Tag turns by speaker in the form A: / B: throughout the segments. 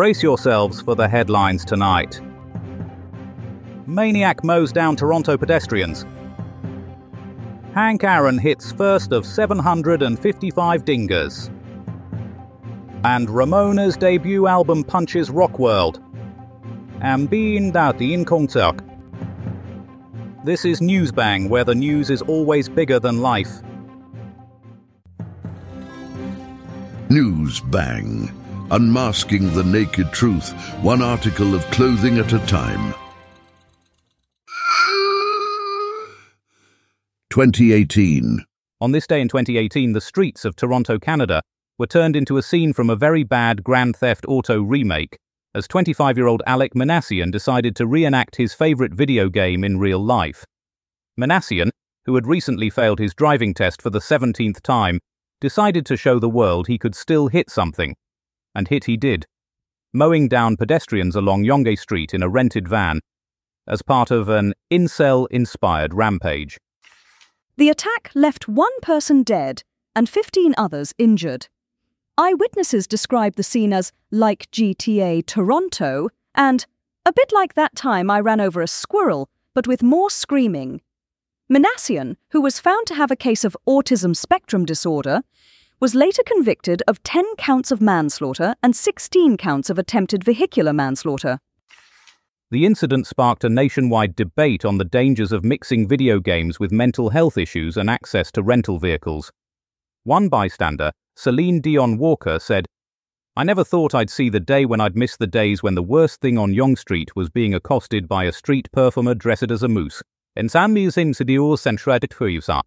A: Brace yourselves for the headlines tonight. Maniac mows down Toronto pedestrians. Hank Aaron hits first of 755 dingers. And Ramona's debut album punches rock world. Ambien datin Konzert. This is Newsbang, where the news is always bigger than life.
B: Newsbang. Unmasking the naked truth, one article of clothing at a time. 2018.
A: On this day in 2018, the streets of Toronto, Canada, were turned into a scene from a very bad Grand Theft Auto remake, as 25-year-old Alec Minassian decided to reenact his favorite video game in real life. Minassian, who had recently failed his driving test for the 17th time, decided to show the world he could still hit something. And hit he did, mowing down pedestrians along Yonge Street in a rented van, as part of an incel-inspired rampage.
C: The attack left one person dead and 15 others injured. Eyewitnesses described the scene as like GTA Toronto and a bit like that time I ran over a squirrel, but with more screaming. Minassian, who was found to have a case of autism spectrum disorder, was later convicted of 10 counts of manslaughter and 16 counts of attempted vehicular manslaughter.
A: The incident sparked a nationwide debate on the dangers of mixing video games with mental health issues and access to rental vehicles. One bystander, Celine Dion Walker, said, "I never thought I'd see the day when I'd miss the days when the worst thing on Yonge Street was being accosted by a street performer dressed as a moose. En sam musim sidio centred tuivsa."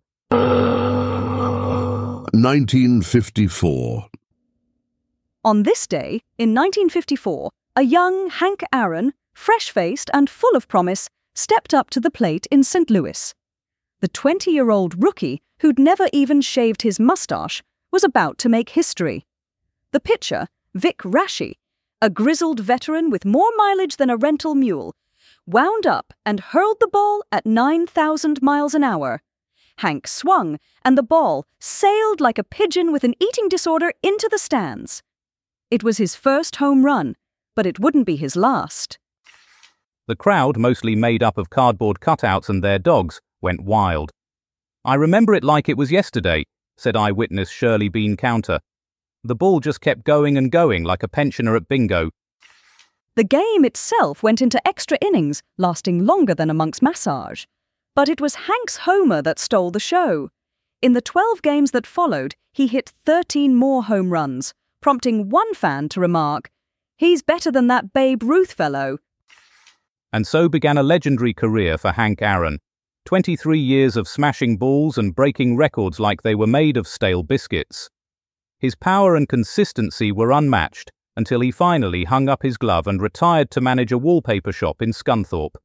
B: 1954.
C: On this day, in 1954, a young Hank Aaron, fresh-faced and full of promise, stepped up to the plate in St. Louis. The 20-year-old rookie, who'd never even shaved his mustache, was about to make history. The pitcher, Vic Raschi, a grizzled veteran with more mileage than a rental mule, wound up and hurled the ball at 9,000 miles an hour. Hank swung, and the ball sailed like a pigeon with an eating disorder into the stands. It was his first home run, but it wouldn't be his last.
A: The crowd, mostly made up of cardboard cutouts and their dogs, went wild. "I remember it like it was yesterday," said eyewitness Shirley Bean Counter. "The ball just kept going and going like a pensioner at bingo."
C: The game itself went into extra innings, lasting longer than a monk's massage. But it was Hank's homer that stole the show. In the 12 games that followed, he hit 13 more home runs, prompting one fan to remark, "He's better than that Babe Ruth fellow."
A: And so began a legendary career for Hank Aaron. 23 years of smashing balls and breaking records like they were made of stale biscuits. His power and consistency were unmatched until he finally hung up his glove and retired to manage a wallpaper shop in Scunthorpe.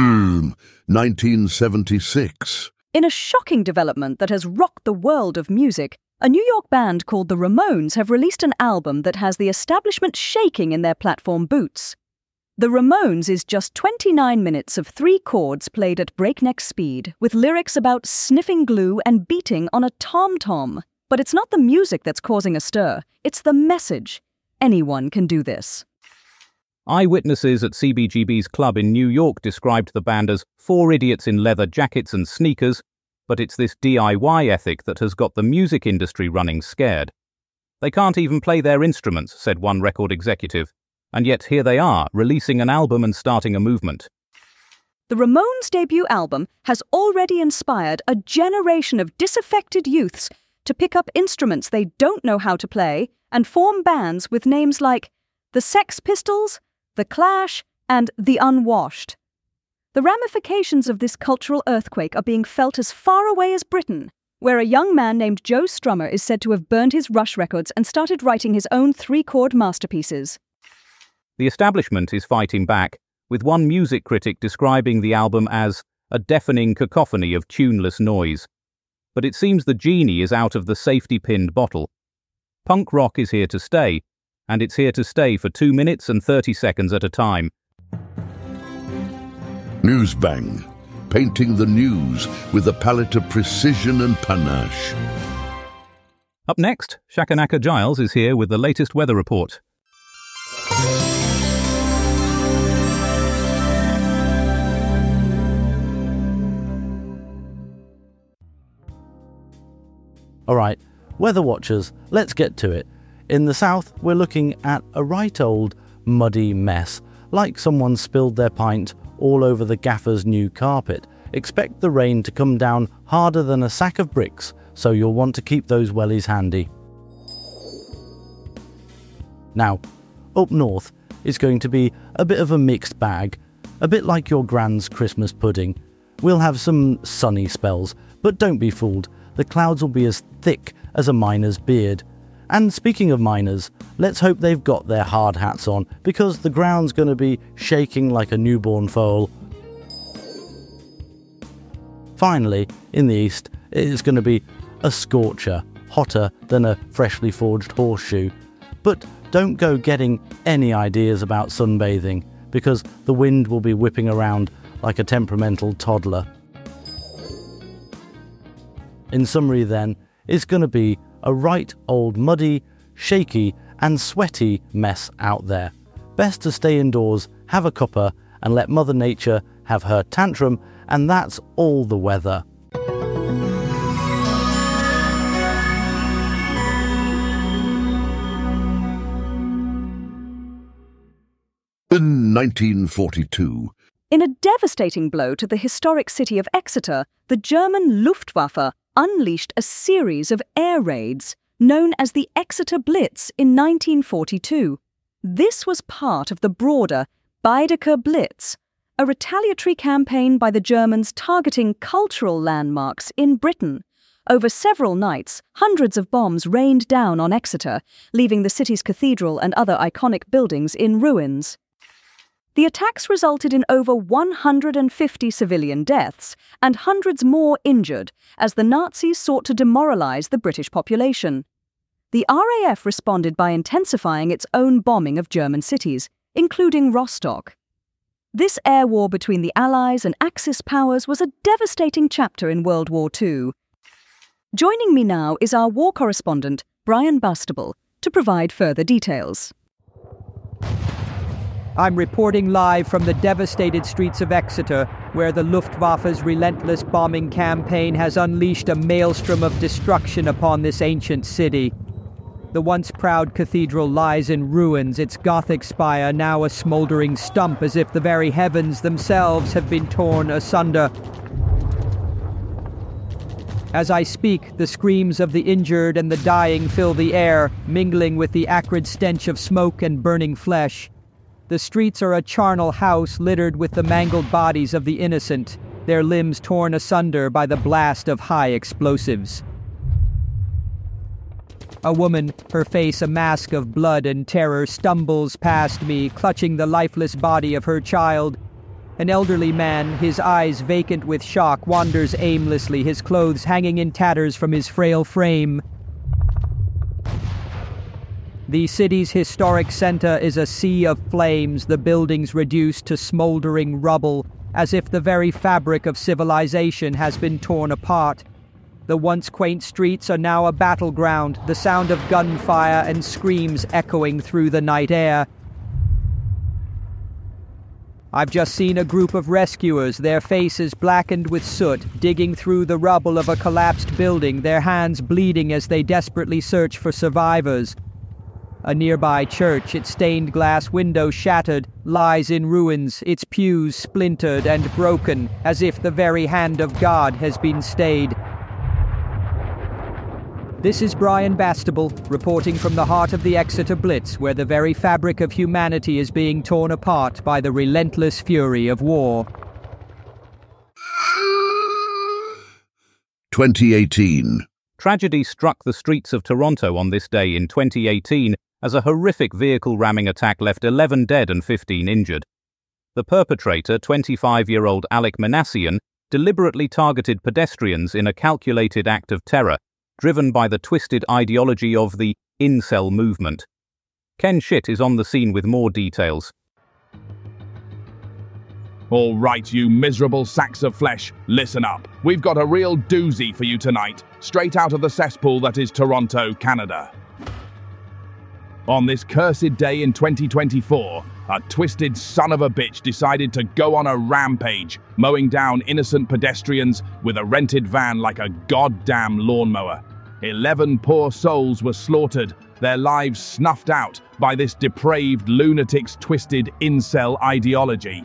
B: 1976.
C: In a shocking development that has rocked the world of music, a New York band called the Ramones have released an album that has the establishment shaking in their platform boots. The Ramones is just 29 minutes of 3 chords played at breakneck speed, with lyrics about sniffing glue and beating on a tom-tom. But it's not the music that's causing a stir, it's the message. Anyone can do this.
A: Eyewitnesses at CBGB's club in New York described the band as 4 idiots in leather jackets and sneakers, but it's this DIY ethic that has got the music industry running scared. "They can't even play their instruments," said one record executive, and yet here they are, releasing an album and starting a movement.
C: The Ramones' debut album has already inspired a generation of disaffected youths to pick up instruments they don't know how to play and form bands with names like the Sex Pistols, The Clash, and The Unwashed. The ramifications of this cultural earthquake are being felt as far away as Britain, where a young man named Joe Strummer is said to have burned his Rush records and started writing his own 3-chord masterpieces.
A: The establishment is fighting back, with one music critic describing the album as a deafening cacophony of tuneless noise. But it seems the genie is out of the safety-pinned bottle. Punk rock is here to stay, and it's here to stay for 2 minutes and 30 seconds at a time.
B: Newsbang, painting the news with a palette of precision and panache.
A: Up next, Shakanaka Giles is here with the latest weather report.
D: Alright, weather watchers, let's get to it. In the south, we're looking at a right old muddy mess, like someone spilled their pint all over the gaffer's new carpet. Expect the rain to come down harder than a sack of bricks, so you'll want to keep those wellies handy. Now, up north, it's going to be a bit of a mixed bag, a bit like your Gran's Christmas pudding. We'll have some sunny spells, but don't be fooled, the clouds will be as thick as a miner's beard. And speaking of miners, let's hope they've got their hard hats on, because the ground's going to be shaking like a newborn foal. Finally, in the east, it's going to be a scorcher, hotter than a freshly forged horseshoe. But don't go getting any ideas about sunbathing, because the wind will be whipping around like a temperamental toddler. In summary then, it's going to be a right old muddy, shaky and sweaty mess out there. Best to stay indoors, have a cuppa and let Mother Nature have her tantrum, and that's all the weather.
B: In 1942,
C: In a devastating blow to the historic city of Exeter, the German Luftwaffe unleashed a series of air raids known as the Exeter Blitz in 1942. This was part of the broader Baedeker Blitz, a retaliatory campaign by the Germans targeting cultural landmarks in Britain. Over several nights, hundreds of bombs rained down on Exeter, leaving the city's cathedral and other iconic buildings in ruins. The attacks resulted in over 150 civilian deaths and hundreds more injured as the Nazis sought to demoralize the British population. The RAF responded by intensifying its own bombing of German cities, including Rostock. This air war between the Allies and Axis powers was a devastating chapter in World War II. Joining me now is our war correspondent, Brian Bastable, to provide further details.
E: I'm reporting live from the devastated streets of Exeter, where the Luftwaffe's relentless bombing campaign has unleashed a maelstrom of destruction upon this ancient city. The once proud cathedral lies in ruins, its Gothic spire now a smouldering stump, as if the very heavens themselves have been torn asunder. As I speak, the screams of the injured and the dying fill the air, mingling with the acrid stench of smoke and burning flesh. The streets are a charnel house littered with the mangled bodies of the innocent, their limbs torn asunder by the blast of high explosives. A woman, her face a mask of blood and terror, stumbles past me, clutching the lifeless body of her child. An elderly man, his eyes vacant with shock, wanders aimlessly, his clothes hanging in tatters from his frail frame. The city's historic center is a sea of flames, the buildings reduced to smoldering rubble, as if the very fabric of civilization has been torn apart. The once quaint streets are now a battleground, the sound of gunfire and screams echoing through the night air. I've just seen a group of rescuers, their faces blackened with soot, digging through the rubble of a collapsed building, their hands bleeding as they desperately search for survivors. A nearby church, its stained glass window shattered, lies in ruins, its pews splintered and broken, as if the very hand of God has been stayed. This is Brian Bastable, reporting from the heart of the Exeter Blitz, where the very fabric of humanity is being torn apart by the relentless fury of war.
B: 2018.
A: Tragedy struck the streets of Toronto on this day in 2018 as a horrific vehicle ramming attack left 11 dead and 15 injured. The perpetrator, 25-year-old Alek Minassian, deliberately targeted pedestrians in a calculated act of terror, driven by the twisted ideology of the incel movement. Ken Schitt is on the scene with more details.
F: All right, you miserable sacks of flesh, listen up. We've got a real doozy for you tonight, straight out of the cesspool that is Toronto, Canada. On this cursed day in 2024, a twisted son of a bitch decided to go on a rampage, mowing down innocent pedestrians with a rented van like a goddamn lawnmower. 11 poor souls were slaughtered, their lives snuffed out by this depraved lunatic's twisted incel ideology.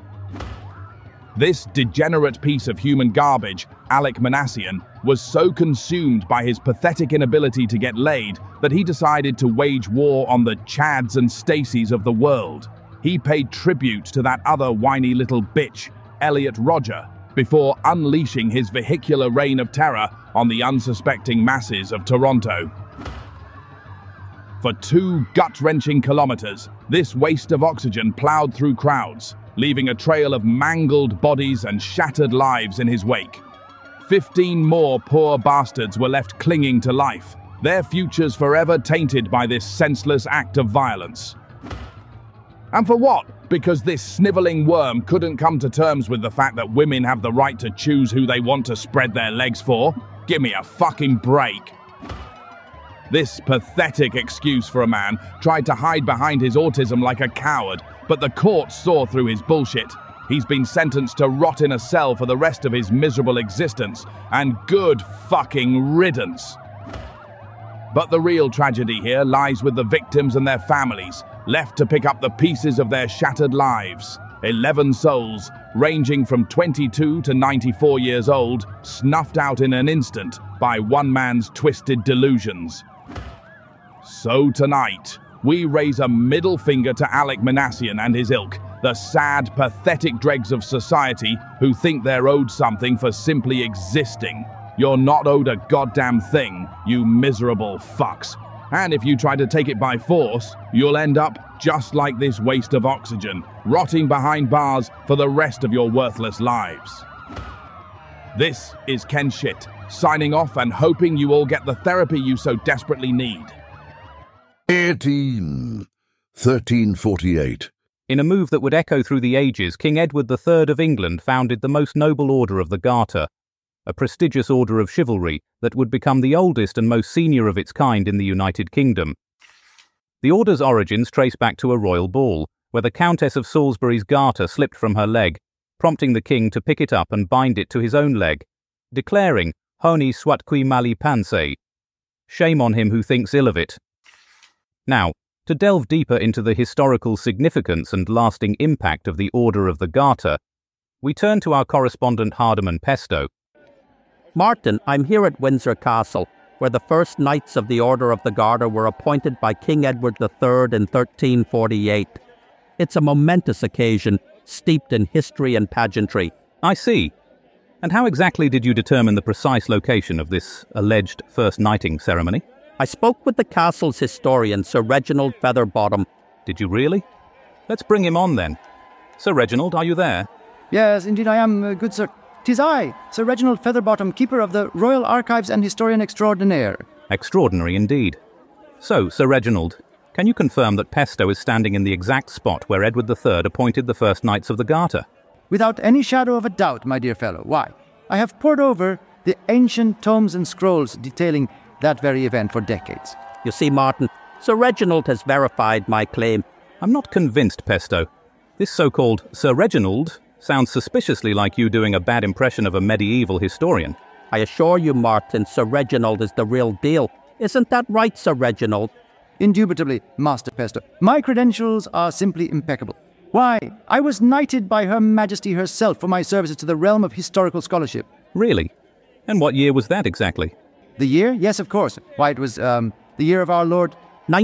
F: This degenerate piece of human garbage, Alek Minassian, was so consumed by his pathetic inability to get laid that he decided to wage war on the Chads and Stacys of the world. He paid tribute to that other whiny little bitch, Elliot Rodger, before unleashing his vehicular reign of terror on the unsuspecting masses of Toronto. For 2 gut-wrenching kilometers, this waste of oxygen plowed through crowds, leaving a trail of mangled bodies and shattered lives in his wake. 15 more poor bastards were left clinging to life, their futures forever tainted by this senseless act of violence. And for what? Because this sniveling worm couldn't come to terms with the fact that women have the right to choose who they want to spread their legs for? Give me a fucking break. This pathetic excuse for a man tried to hide behind his autism like a coward, but the courts saw through his bullshit. He's been sentenced to rot in a cell for the rest of his miserable existence, and good fucking riddance. But the real tragedy here lies with the victims and their families, left to pick up the pieces of their shattered lives. 11 souls, ranging from 22 to 94 years old, snuffed out in an instant by one man's twisted delusions. So tonight, we raise a middle finger to Alek Minassian and his ilk, the sad, pathetic dregs of society who think they're owed something for simply existing. You're not owed a goddamn thing, you miserable fucks. And if you try to take it by force, you'll end up just like this waste of oxygen, rotting behind bars for the rest of your worthless lives. This is Ken Shit, signing off and hoping you all get the therapy you so desperately need.
B: 1348.
A: In a move that would echo through the ages, King Edward III of England founded the most noble order of the Garter, a prestigious order of chivalry that would become the oldest and most senior of its kind in the United Kingdom. The order's origins trace back to a royal ball, where the Countess of Salisbury's garter slipped from her leg, prompting the king to pick it up and bind it to his own leg, declaring, "Honi soit qui mali pense," shame on him who thinks ill of it. Now, to delve deeper into the historical significance and lasting impact of the Order of the Garter, we turn to our correspondent Hardiman Pesto.
G: Martin, I'm here at Windsor Castle, where the first Knights of the Order of the Garter were appointed by King Edward III in 1348. It's a momentous occasion, steeped in history and pageantry.
A: I see. And how exactly did you determine the precise location of this alleged first knighting ceremony?
G: I spoke with the castle's historian, Sir Reginald Featherbottom.
A: Did you really? Let's bring him on then. Sir Reginald, are you there?
H: Yes, indeed I am, good sir. 'Tis I, Sir Reginald Featherbottom, Keeper of the Royal Archives and Historian Extraordinaire.
A: Extraordinary indeed. So, Sir Reginald, can you confirm that Pesto is standing in the exact spot where Edward III appointed the first Knights of the Garter?
H: Without any shadow of a doubt, my dear fellow. Why? I have pored over the ancient tomes and scrolls detailing that very event for decades.
G: You see, Martin, Sir Reginald has verified my claim.
A: I'm not convinced, Pesto. This so-called Sir Reginald sounds suspiciously like you doing a bad impression of a medieval historian.
G: I assure you, Martin, Sir Reginald is the real deal. Isn't that right, Sir Reginald?
H: Indubitably, Master Pesto. My credentials are simply impeccable. Why, I was knighted by Her Majesty herself for my services to the realm of historical scholarship.
A: Really? And what year was that exactly?
H: The year? Yes, of course. Why, it was, the year of our Lord...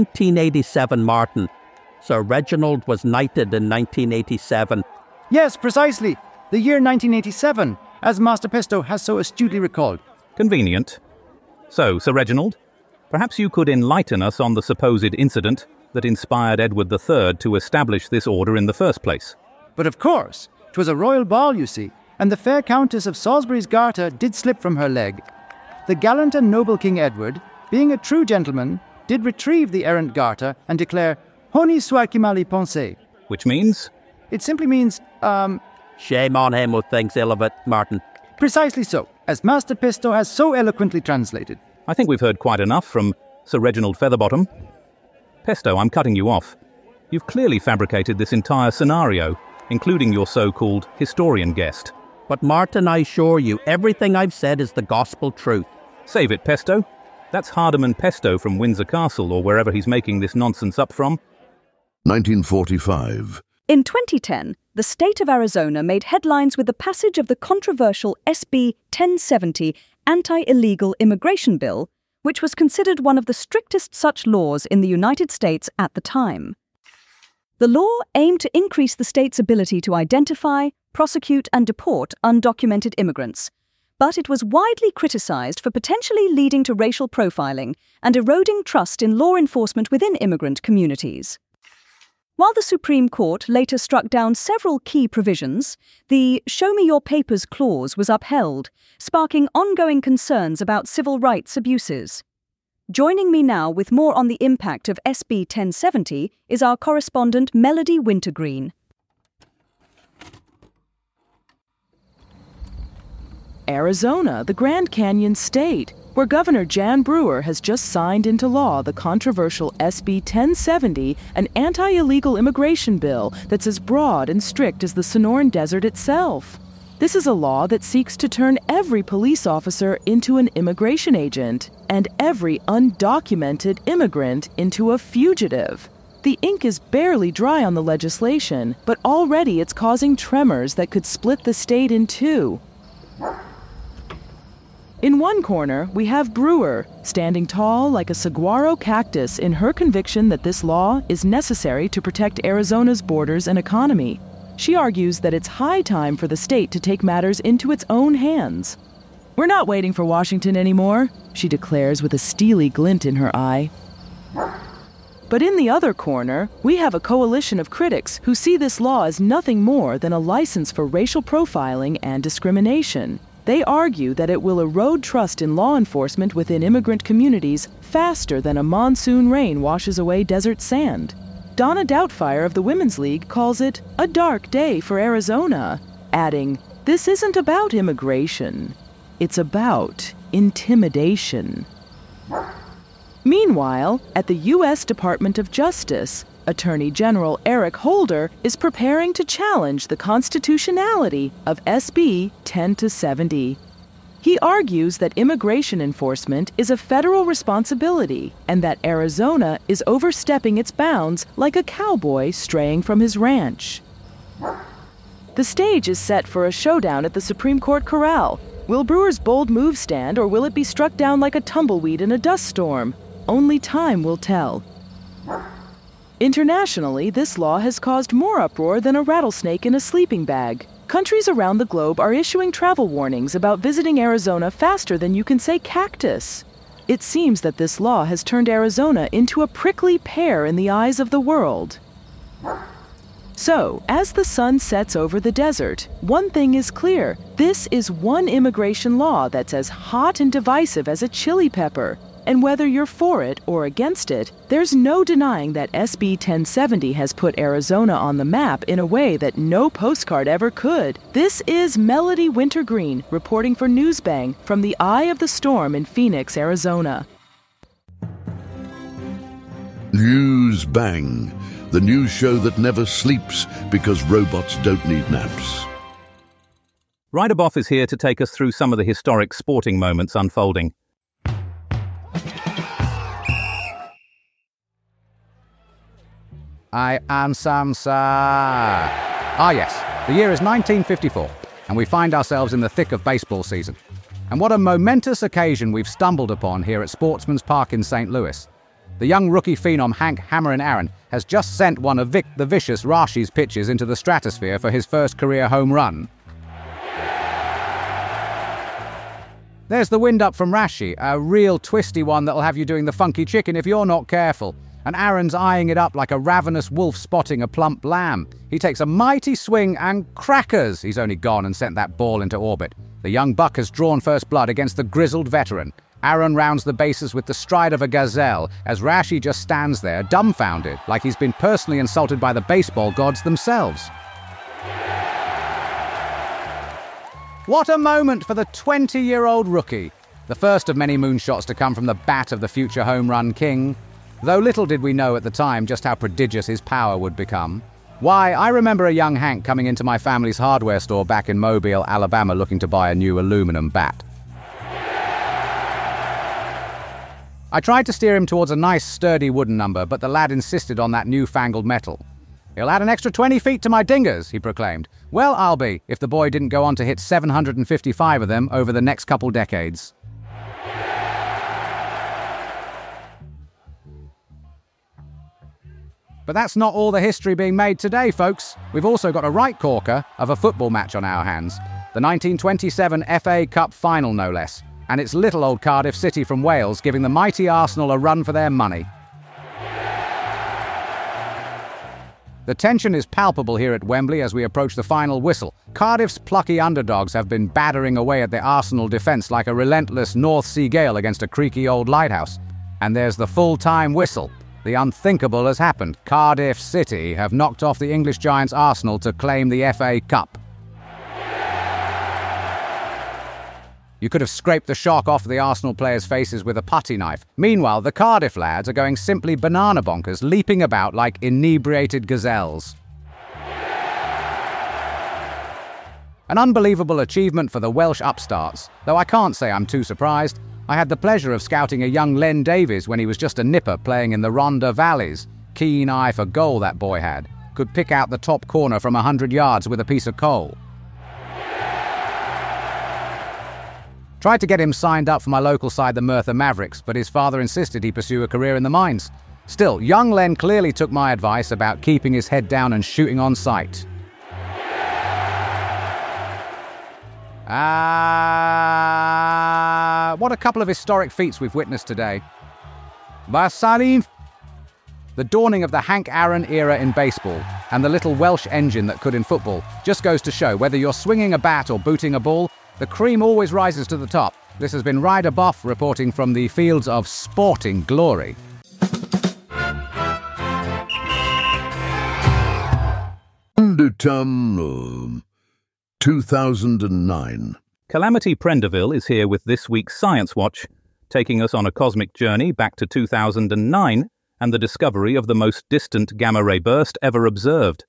G: 1987, Martin. Sir Reginald was knighted in 1987.
H: Yes, precisely. The year 1987, as Master Pesto has so astutely recalled.
A: Convenient. So, Sir Reginald, perhaps you could enlighten us on the supposed incident that inspired Edward III to establish this order in the first place.
H: But of course, 'twas a royal ball, you see, and the fair Countess of Salisbury's garter did slip from her leg. The gallant and noble King Edward, being a true gentleman, did retrieve the errant garter and declare, "Honi soit qui mal y pense."
A: Which means?
H: It simply means,
G: Shame on him who thinks ill of it, Martin.
H: Precisely so, as Master Pesto has so eloquently translated.
A: I think we've heard quite enough from Sir Reginald Featherbottom. Pesto, I'm cutting you off. You've clearly fabricated this entire scenario, including your so-called historian guest.
G: But Martin, I assure you, everything I've said is the gospel truth.
A: Save it, Pesto. That's Hardiman Pesto from Windsor Castle or wherever he's making this nonsense up from.
B: 1945.
C: In 2010, the state of Arizona made headlines with the passage of the controversial SB 1070 anti-illegal immigration bill, which was considered one of the strictest such laws in the United States at the time. The law aimed to increase the state's ability to identify, prosecute, and deport undocumented immigrants, but it was widely criticized for potentially leading to racial profiling and eroding trust in law enforcement within immigrant communities. While the Supreme Court later struck down several key provisions, the Show Me Your Papers clause was upheld, sparking ongoing concerns about civil rights abuses. Joining me now with more on the impact of SB 1070 is our correspondent Melody Wintergreen.
I: Arizona, the Grand Canyon state, where Governor Jan Brewer has just signed into law the controversial SB 1070, an anti-illegal immigration bill that's as broad and strict as the Sonoran Desert itself. This is a law that seeks to turn every police officer into an immigration agent and every undocumented immigrant into a fugitive. The ink is barely dry on the legislation, but already it's causing tremors that could split the state in two. In one corner, we have Brewer, standing tall like a saguaro cactus in her conviction that this law is necessary to protect Arizona's borders and economy. She argues that it's high time for the state to take matters into its own hands. "We're not waiting for Washington anymore," she declares with a steely glint in her eye. But in the other corner, we have a coalition of critics who see this law as nothing more than a license for racial profiling and discrimination. They argue that it will erode trust in law enforcement within immigrant communities faster than a monsoon rain washes away desert sand. Donna Doubtfire of the Women's League calls it a dark day for Arizona, adding, "This isn't about immigration. It's about intimidation." Meanwhile, at the U.S. Department of Justice, Attorney General Eric Holder is preparing to challenge the constitutionality of SB 1070. He argues that immigration enforcement is a federal responsibility and that Arizona is overstepping its bounds like a cowboy straying from his ranch. The stage is set for a showdown at the Supreme Court corral. Will Brewer's bold move stand, or will it be struck down like a tumbleweed in a dust storm? Only time will tell. Internationally, this law has caused more uproar than a rattlesnake in a sleeping bag. Countries around the globe are issuing travel warnings about visiting Arizona faster than you can say cactus. It seems that this law has turned Arizona into a prickly pear in the eyes of the world. So, as the sun sets over the desert, one thing is clear. This is one immigration law that's as hot and divisive as a chili pepper. And whether you're for it or against it, there's no denying that SB 1070 has put Arizona on the map in a way that no postcard ever could. This is Melody Wintergreen reporting for Newsbang from the eye of the storm in Phoenix, Arizona.
B: Newsbang, the news show that never sleeps because robots don't need naps.
A: Ryder Boff is here to take us through some of the historic sporting moments unfolding.
J: I am Samsa. Yes, the year is 1954, and we find ourselves in the thick of baseball season. And what a momentous occasion we've stumbled upon here at Sportsman's Park in St. Louis. The young rookie phenom Hank "Hammerin' Aaron has just sent one of Vic the Vicious Rashi's pitches into the stratosphere for his first career home run. There's the wind-up from Rashi, a real twisty one that'll have you doing the funky chicken if you're not careful. And Aaron's eyeing it up like a ravenous wolf spotting a plump lamb. He takes a mighty swing and crackers! He's only gone and sent that ball into orbit. The young buck has drawn first blood against the grizzled veteran. Aaron rounds the bases with the stride of a gazelle as Rashi just stands there, dumbfounded, like he's been personally insulted by the baseball gods themselves. What a moment for the 20-year-old rookie. The first of many moonshots to come from the bat of the future home run king. though little did we know at the time just how prodigious his power would become. Why, I remember a young Hank coming into my family's hardware store back in Mobile, Alabama, looking to buy a new aluminum bat. I tried to steer him towards a nice, sturdy wooden number, but the lad insisted on that newfangled metal. "He'll add an extra 20 feet to my dingers," he proclaimed. Well, I'll be, if the boy didn't go on to hit 755 of them over the next couple decades. But that's not all the history being made today, folks. We've also got a right corker of a football match on our hands. The 1927 FA Cup final, no less. And it's little old Cardiff City from Wales giving the mighty Arsenal a run for their money. The tension is palpable here at Wembley as we approach the final whistle. Cardiff's plucky underdogs have been battering away at the Arsenal defence like a relentless North Sea gale against a creaky old lighthouse. And there's the full-time whistle. The unthinkable has happened. Cardiff City have knocked off the English giants Arsenal to claim the FA Cup. You could have scraped the shock off the Arsenal players' faces with a putty knife. Meanwhile, the Cardiff lads are going simply banana bonkers, leaping about like inebriated gazelles. An unbelievable achievement for the Welsh upstarts, though I can't say I'm too surprised. I had the pleasure of scouting a young Len Davies when he was just a nipper playing in the Rhondda Valleys. Keen eye for goal that boy had. Could pick out the top corner from 100 yards with a piece of coal. Tried to get him signed up for my local side, the Merthyr Mavericks, but his father insisted he pursue a career in the mines. Still, young Len clearly took my advice about keeping his head down and shooting on sight. What a couple of historic feats we've witnessed today. Basalim! The dawning of the Hank Aaron era in baseball, and the little Welsh engine that could in football, just goes to show whether you're swinging a bat or booting a ball, the cream always rises to the top. This has been Ryder Boff reporting from the fields of sporting glory.
B: Undertum 2009.
A: Calamity Prendeville is here with this week's Science Watch, taking us on a cosmic journey back to 2009 and the discovery of the most distant gamma-ray burst ever observed.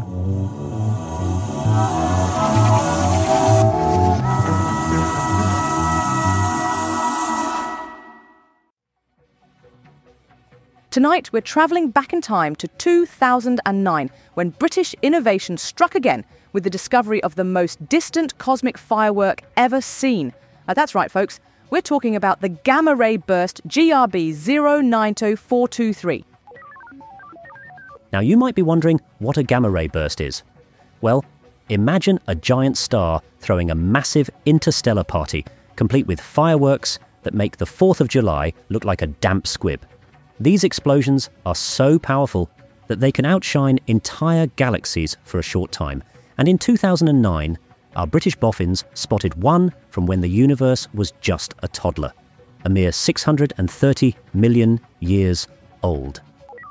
C: Tonight, we're travelling back in time to 2009, when British innovation struck again with the discovery of the most distant cosmic firework ever seen. That's right, folks. We're talking about the gamma-ray burst GRB 090423.
K: Now, you might be wondering what a gamma-ray burst is. Well, imagine a giant star throwing a massive interstellar party, complete with fireworks that make the 4th of July look like a damp squib. These explosions are so powerful that they can outshine entire galaxies for a short time. And in 2009, our British boffins spotted one from when the universe was just a toddler, a mere 630 million years old.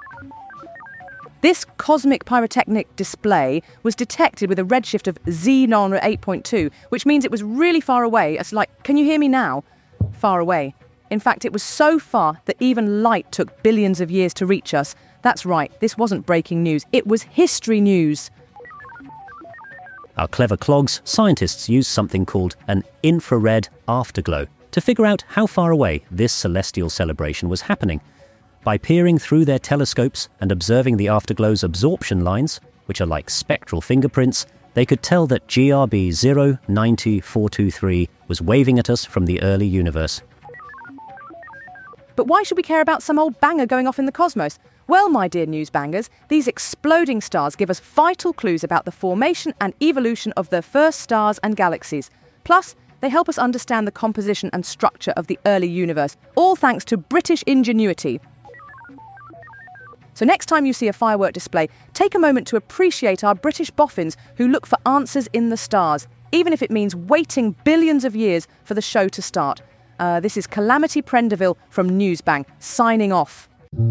C: This cosmic pyrotechnic display was detected with a redshift of Xenon 8.2, which means it was really far away. It's like, can you hear me now? Far away. In fact, it was so far that even light took billions of years to reach us. That's right, this wasn't breaking news, it was history news.
K: Our clever clogs, scientists used something called an infrared afterglow to figure out how far away this celestial celebration was happening. By peering through their telescopes and observing the afterglow's absorption lines, which are like spectral fingerprints, they could tell that GRB 090423 was waving at us from the early universe.
C: But why should we care about some old banger going off in the cosmos? Well, my dear news bangers, these exploding stars give us vital clues about the formation and evolution of the first stars and galaxies. Plus, they help us understand the composition and structure of the early universe, all thanks to British ingenuity. So next time you see a firework display, take a moment to appreciate our British boffins who look for answers in the stars, even if it means waiting billions of years for the show to start. This is Calamity Prendeville from Newsbang, signing off.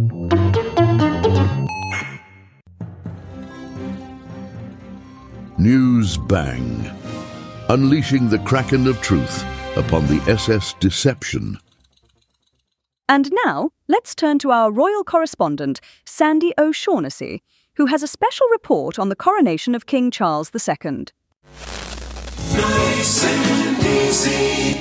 B: Newsbang. Unleashing the Kraken of truth upon the SS Deception.
C: And now, let's turn to our royal correspondent, Sandy O'Shaughnessy, who has a special report on the coronation of King Charles II.
L: Nice and easy.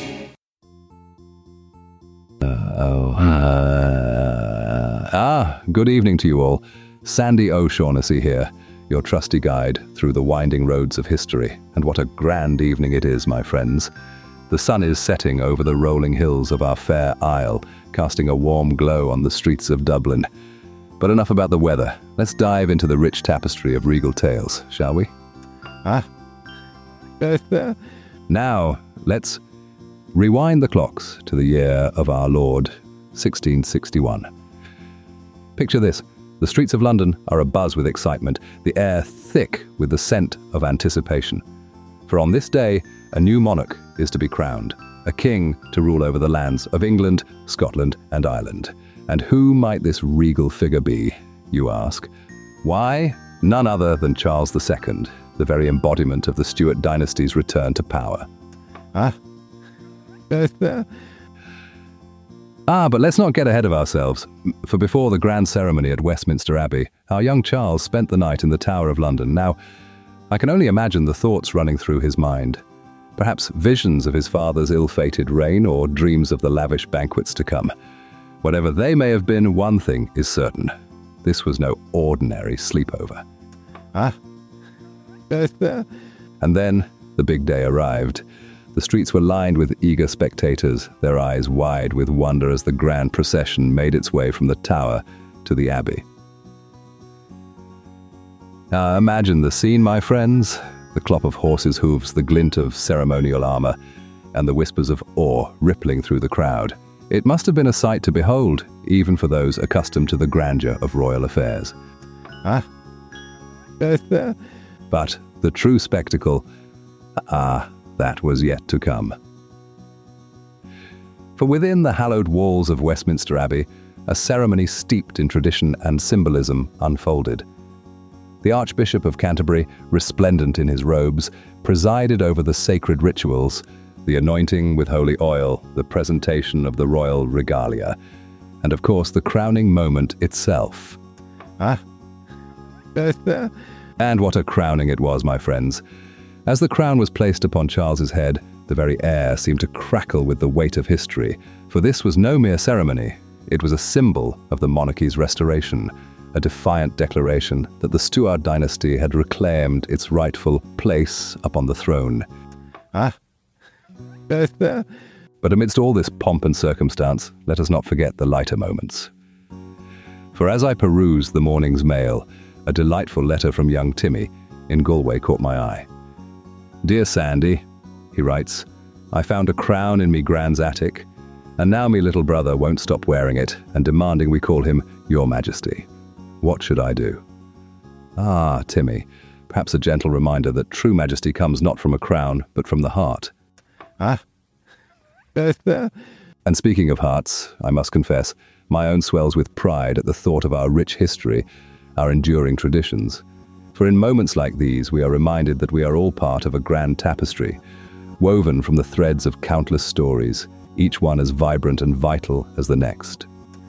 M: Good evening to you all. Sandy O'Shaughnessy here, your trusty guide through the winding roads of history. And what a grand evening it is, my friends. The sun is setting over the rolling hills of our fair isle, casting a warm glow on the streets of Dublin. But enough about the weather. Let's dive into the rich tapestry of regal tales, shall we? Now, let's rewind the clocks to the year of our Lord, 1661. Picture this. The streets of London are abuzz with excitement, the air thick with the scent of anticipation. For on this day, a new monarch is to be crowned, a king to rule over the lands of England, Scotland, and Ireland. And who might this regal figure be, you ask? Why? None other than Charles II, the very embodiment of the Stuart dynasty's return to power. But let's not get ahead of ourselves, for before the grand ceremony at Westminster Abbey, our young Charles spent the night in the Tower of London. Now, I can only imagine the thoughts running through his mind. Perhaps visions of his father's ill-fated reign or dreams of the lavish banquets to come. Whatever they may have been, one thing is certain. This was no ordinary sleepover. And then the big day arrived. The streets were lined with eager spectators, their eyes wide with wonder as the grand procession made its way from the Tower to the Abbey. Imagine the scene, my friends. The clop of horses' hooves, the glint of ceremonial armor, and the whispers of awe rippling through the crowd. It must have been a sight to behold, even for those accustomed to the grandeur of royal affairs. But the true spectacle, that was yet to come. For within the hallowed walls of Westminster Abbey, a ceremony steeped in tradition and symbolism unfolded. The Archbishop of Canterbury, resplendent in his robes, presided over the sacred rituals, the anointing with holy oil, the presentation of the royal regalia, and of course the crowning moment itself. And what a crowning it was, my friends. As the crown was placed upon Charles's head, the very air seemed to crackle with the weight of history, for this was no mere ceremony. It was a symbol of the monarchy's restoration, a defiant declaration that the Stuart dynasty had reclaimed its rightful place upon the throne. But amidst all this pomp and circumstance, let us not forget the lighter moments. For as I perused the morning's mail, a delightful letter from young Timmy in Galway caught my eye. "Dear Sandy," he writes, "I found a crown in me grand's attic, and now me little brother won't stop wearing it and demanding we call him Your Majesty. What should I do?" Timmy, perhaps a gentle reminder that true majesty comes not from a crown, but from the heart. And speaking of hearts, I must confess, my own swells with pride at the thought of our rich history, our enduring traditions. For in moments like these, we are reminded that we are all part of a grand tapestry, woven from the threads of countless stories, each one as vibrant and vital as the next.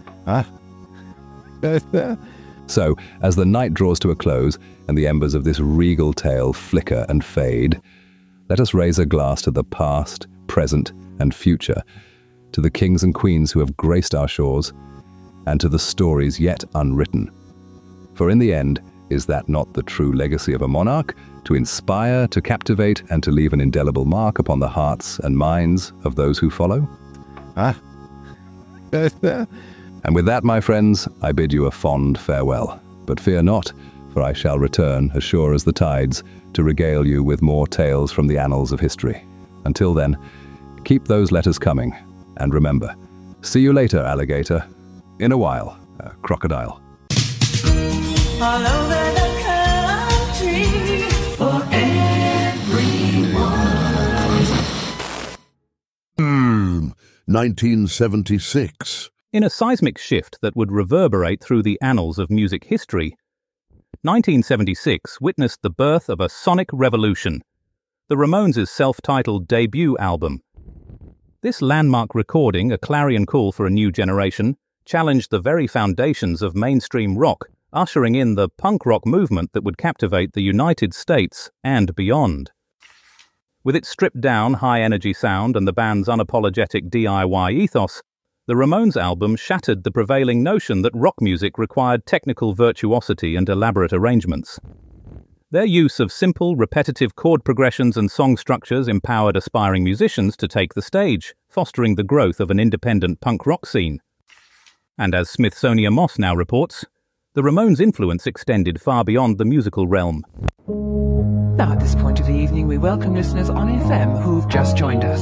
M: So, as the night draws to a close and the embers of this regal tale flicker and fade, let us raise a glass to the past, present, and future, to the kings and queens who have graced our shores, and to the stories yet unwritten. For in the end, is that not the true legacy of a monarch? To inspire, to captivate, and to leave an indelible mark upon the hearts and minds of those who follow? And with that, my friends, I bid you a fond farewell. But fear not, for I shall return, as sure as the tides, to regale you with more tales from the annals of history. Until then, keep those letters coming. And remember, see you later, alligator. In a while, crocodile.
L: All over the country for everyone.
B: 1976.
A: In a seismic shift that would reverberate through the annals of music history, 1976 witnessed the birth of a sonic revolution, the Ramones' self-titled debut album. This landmark recording, a clarion call for a new generation, challenged the very foundations of mainstream rock, ushering in the punk rock movement that would captivate the United States and beyond. With its stripped-down, high-energy sound and the band's unapologetic DIY ethos, the Ramones album shattered the prevailing notion that rock music required technical virtuosity and elaborate arrangements. Their use of simple, repetitive chord progressions and song structures empowered aspiring musicians to take the stage, fostering the growth of an independent punk rock scene. And as Smithsonian Moss now reports, the Ramones' influence extended far beyond the musical realm.
N: Now, at this point of the evening, we welcome listeners on FM who've just joined us.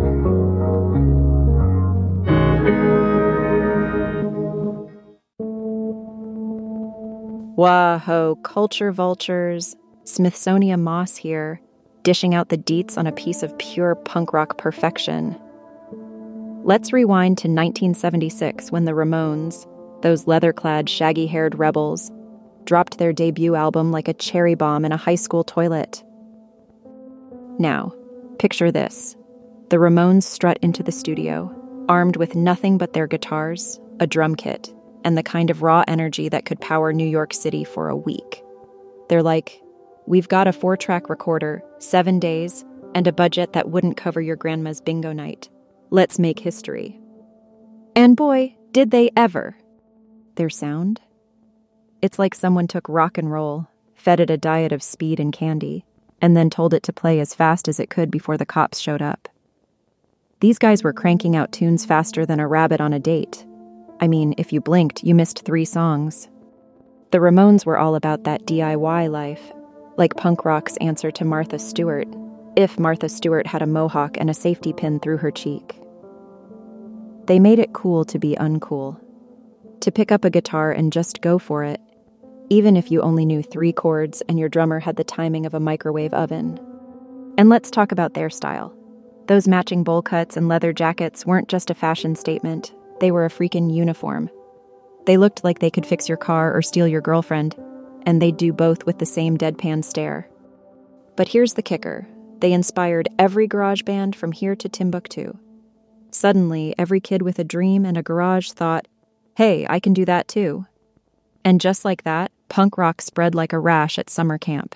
O: Whoa, culture vultures. Smithsonian Moss here, dishing out the deets on a piece of pure punk rock perfection. Let's rewind to 1976 when the Ramones, those leather-clad, shaggy-haired rebels, dropped their debut album like a cherry bomb in a high school toilet. Now, picture this. The Ramones strut into the studio, armed with nothing but their guitars, a drum kit, and the kind of raw energy that could power New York City for a week. They're like, we've got a 4-track recorder, 7 days, and a budget that wouldn't cover your grandma's bingo night. Let's make history. And boy, did they ever. Their sound? It's like someone took rock and roll, fed it a diet of speed and candy, and then told it to play as fast as it could before the cops showed up. These guys were cranking out tunes faster than a rabbit on a date. I mean, if you blinked, you missed 3 songs. The Ramones were all about that DIY life, like punk rock's answer to Martha Stewart, if Martha Stewart had a mohawk and a safety pin through her cheek. They made it cool to be uncool, to pick up a guitar and just go for it, even if you only knew 3 chords and your drummer had the timing of a microwave oven. And let's talk about their style. Those matching bowl cuts and leather jackets weren't just a fashion statement, they were a freaking uniform. They looked like they could fix your car or steal your girlfriend, and they'd do both with the same deadpan stare. But here's the kicker. They inspired every garage band from here to Timbuktu. Suddenly, every kid with a dream and a garage thought, hey, I can do that too. And just like that, punk rock spread like a rash at summer camp.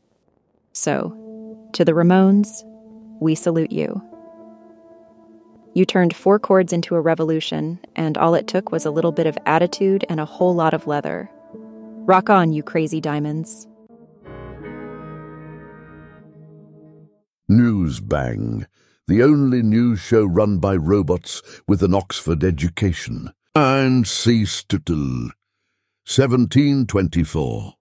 O: So, to the Ramones, we salute you. You turned 4 chords into a revolution, and all it took was a little bit of attitude and a whole lot of leather. Rock on, you crazy diamonds.
B: Newsbang, the only news show run by robots with an Oxford education. And Seestutl, 1724.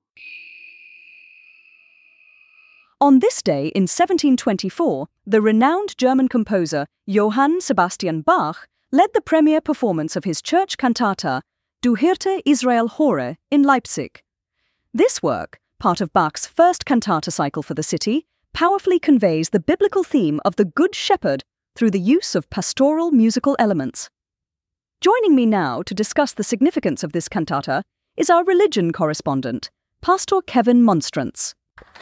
C: On this day in 1724, the renowned German composer Johann Sebastian Bach led the premiere performance of his church cantata Du Hirte Israel Hore in Leipzig. This work, part of Bach's first cantata cycle for the city, powerfully conveys the biblical theme of the Good Shepherd through the use of pastoral musical elements. Joining me now to discuss the significance of this cantata is our religion correspondent, Pastor Kevin Monstrance.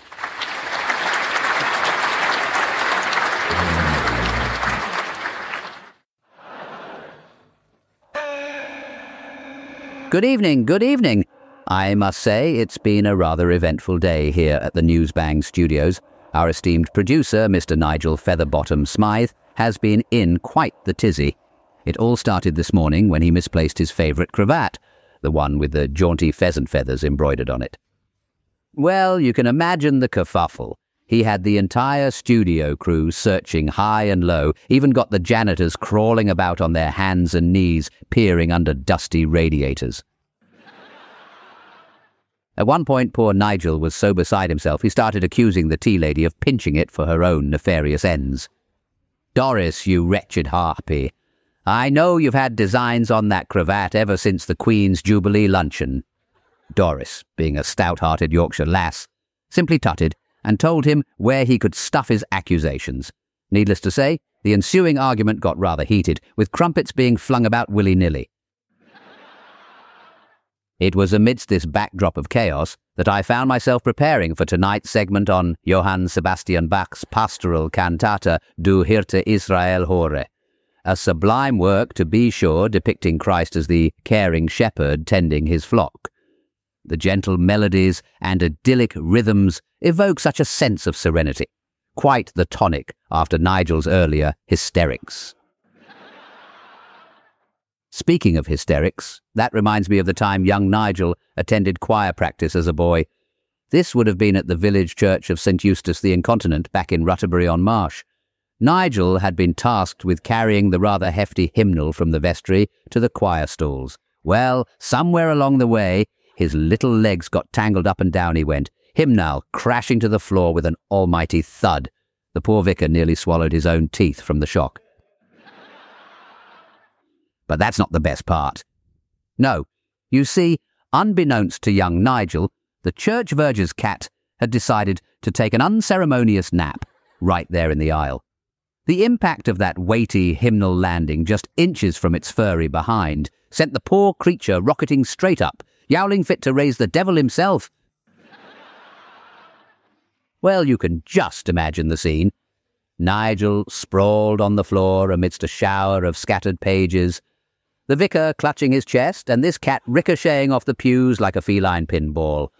P: Good evening, good evening. I must say it's been a rather eventful day here at the Newsbang studios. Our esteemed producer, Mr. Nigel Featherbottom Smythe, has been in quite the tizzy. It all started this morning when he misplaced his favourite cravat, the one with the jaunty pheasant feathers embroidered on it. Well, you can imagine the kerfuffle. He had the entire studio crew searching high and low, even got the janitors crawling about on their hands and knees, peering under dusty radiators. At one point, poor Nigel was so beside himself he started accusing the tea lady of pinching it for her own nefarious ends. Doris, you wretched harpy, I know you've had designs on that cravat ever since the Queen's Jubilee luncheon. Doris, being a stout-hearted Yorkshire lass, simply tutted and told him where he could stuff his accusations. Needless to say, the ensuing argument got rather heated, with crumpets being flung about willy-nilly. It was amidst this backdrop of chaos that I found myself preparing for tonight's segment on Johann Sebastian Bach's pastoral cantata Du Hirte Israel Hore. A sublime work, to be sure, depicting Christ as the caring shepherd tending his flock. The gentle melodies and idyllic rhythms evoke such a sense of serenity, quite the tonic after Nigel's earlier hysterics. Speaking of hysterics, that reminds me of the time young Nigel attended choir practice as a boy. This would have been at the village church of St. Eustace the Incontinent back in Rutterbury-on-Marsh. Nigel had been tasked with carrying the rather hefty hymnal from the vestry to the choir stalls. Well, somewhere along the way, his little legs got tangled up and down he went, hymnal crashing to the floor with an almighty thud. The poor vicar nearly swallowed his own teeth from the shock. But that's not the best part. No, you see, unbeknownst to young Nigel, the church verger's cat had decided to take an unceremonious nap right there in the aisle. The impact of that weighty hymnal landing just inches from its furry behind sent the poor creature rocketing straight up, yowling fit to raise the devil himself. Well, you can just imagine the scene. Nigel sprawled on the floor amidst a shower of scattered pages, the vicar clutching his chest, and this cat ricocheting off the pews like a feline pinball.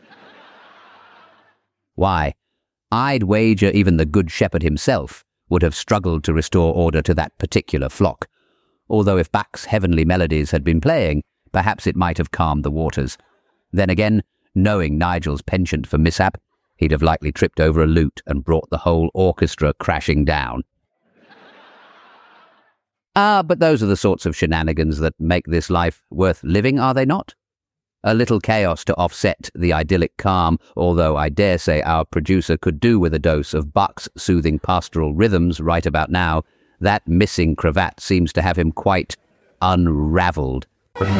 P: Why, I'd wager even the Good Shepherd himself would have struggled to restore order to that particular flock, although if Bach's heavenly melodies had been playing, perhaps it might have calmed the waters. Then again, knowing Nigel's penchant for mishap, he'd have likely tripped over a lute and brought the whole orchestra crashing down. But those are the sorts of shenanigans that make this life worth living, are they not? A little chaos to offset the idyllic calm, although I dare say our producer could do with a dose of Bach's soothing pastoral rhythms right about now. That missing cravat seems to have him quite unravelled.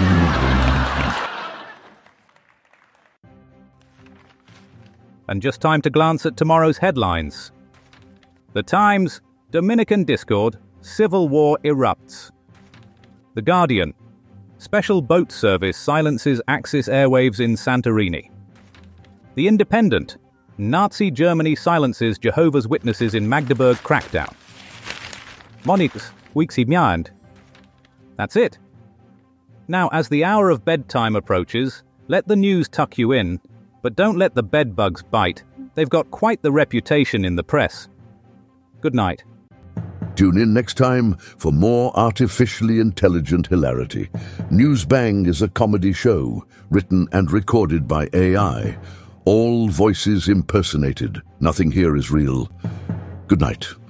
A: And just time to glance at tomorrow's headlines. The Times, Dominican discord, civil war erupts. The Guardian, special boat service silences Axis airwaves in Santorini. The Independent, Nazi Germany silences Jehovah's Witnesses in Magdeburg crackdown. Monix, weeks and that's it. Now, as the hour of bedtime approaches, let the news tuck you in, but don't let the bedbugs bite. They've got quite the reputation in the press. Good night.
B: Tune in next time for more artificially intelligent hilarity. Newsbang is a comedy show, written and recorded by AI. All voices impersonated. Nothing here is real. Good night.